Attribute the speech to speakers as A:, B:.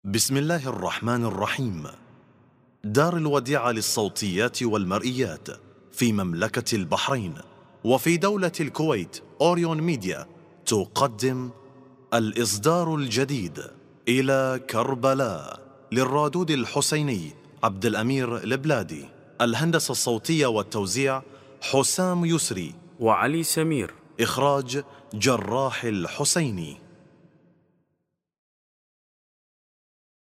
A: بسم الله الرحمن الرحيم. دار الوديعة للصوتيات والمرئيات في مملكة البحرين وفي دولة الكويت أوريون ميديا تقدم الإصدار الجديد إلى كربلاء للرادود الحسيني عبد الأمير البلادي. الهندسة الصوتية والتوزيع حسام يسري
B: وعلي سمير.
A: إخراج جراح الحسيني.